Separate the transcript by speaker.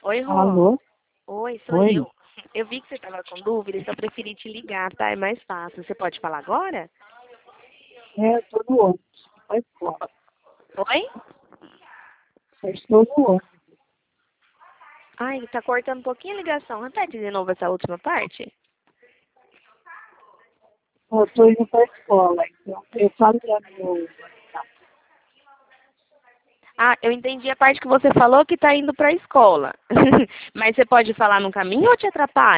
Speaker 1: Oi, Rô.
Speaker 2: Alô?
Speaker 1: Oi, sou
Speaker 2: Oi?
Speaker 1: eu. Eu vi que você estava com dúvida, então eu preferi te ligar, tá? É mais fácil. Você pode falar agora?
Speaker 2: Eu estou no ônibus. Vai fora.
Speaker 1: Oi?
Speaker 2: Eu estou no ônibus.
Speaker 1: Ai, tá cortando um pouquinho a ligação. Repete de novo essa última parte.
Speaker 2: Eu estou indo para a escola, então eu falo para meu.
Speaker 1: Ah, eu entendi a parte que você falou que tá indo para a escola. Mas você pode falar no caminho ou te atrapalha?